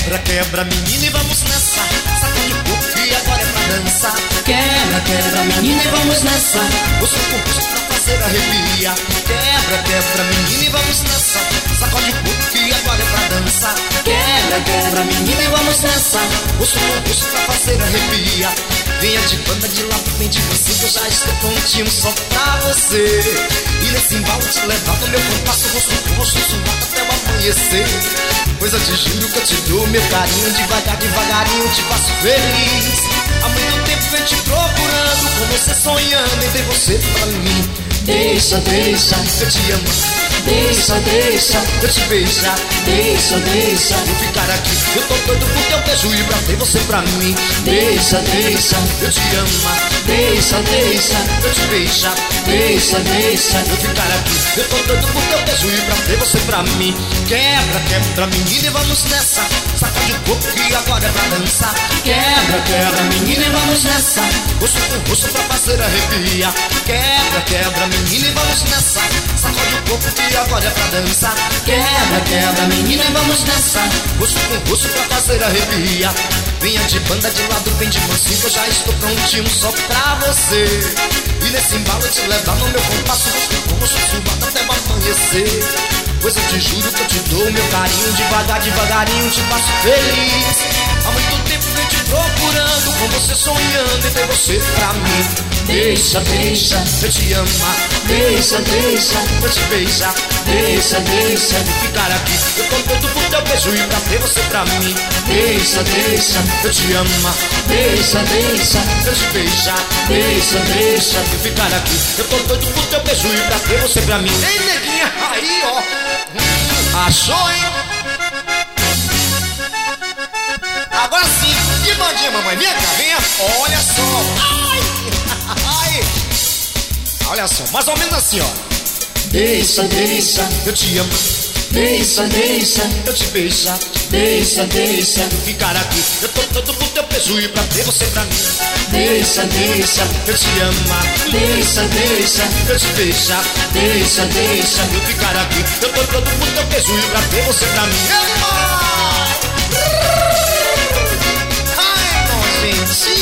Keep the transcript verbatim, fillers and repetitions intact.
Quebra, quebra, menina, e vamos nessa. Sacode o corpo que agora é pra dançar. Quebra, quebra, menina, e vamos nessa. O seu corpo pra fazer arrepia. Quebra, quebra, menina, e vamos nessa. Sacode o corpo que agora é pra dançar. Quebra, quebra, menina, e vamos nessa. O seu corpo pra fazer arrepia. Venha de banda de lado, vem de você, que eu já estou prontinho só pra você. E nesse embalo te levar no meu compasso, rosto com rosto suado até o amanhecer. Pois eu te juro que eu te dou meu carinho, devagar, devagarinho te faço feliz. Há muito tempo vem te procurando, com você sonhando em ter você pra mim. Deixa, deixa, eu te amo. Deixa, deixa, eu te beijar. Deixa, deixa, eu ficar aqui. Eu tô doido por teu beijo e pra ter você pra mim. Deixa, deixa, eu te amo. Deixa, deixa, eu te beijar. Deixa, deixa, eu ficar aqui. Eu tô doido por teu beijo e pra ter você pra mim. Quebra, quebra, menina, e vamos nessa. Sacode o corpo que agora é pra dançar. Quebra, quebra, menina, e vamos nessa. Rosto com rosto pra fazer arrepia. Quebra, quebra, menina, e vamos nessa. Sacode o corpo que agora é pra dançar. Quebra, quebra, menina, e vamos nessa. Rosto com rosto pra fazer arrepia. Venha de banda de lado, vem de mansinho, que eu já estou prontinho só pra você. E nesse embalo eu te levar no meu compasso, rosto com rosto suado até o amanhecer. Pois eu te juro que eu te dou meu carinho, devagar, devagarinho te faço feliz. Há muito tempo vem te procurando, com você sonhando em ter você pra mim. Deixa, deixa, eu te amo. Deixa, deixa, eu te beijar. Deixa, deixa, eu ficar aqui. Eu tô doido por teu beijo e pra ter você pra mim. Deixa, deixa, eu te amo. Deixa, deixa, eu te beijar. Deixa, deixa, eu ficar aqui. Eu tô doido por teu beijo e pra ter você pra mim. Ei, neguinha, aí ó. Hum, achou, hein? Agora sim, que bandinha, mamãe. Vem cá, venha. Olha só. Ai, ai. Olha só, mais ou menos assim, ó. Deixa, deixa, eu te amo. Deixa, deixa, eu te beijar. Deixa, deixa, eu ficar aqui. Eu tô todo por teu beijo e pra ter você pra mim. Deixa, deixa, eu te amo. Deixa, deixa, eu te beijar. Deixa, deixa, eu ficar aqui. Eu tô todo por teu beijo e pra ter você pra mim. Ai, gente.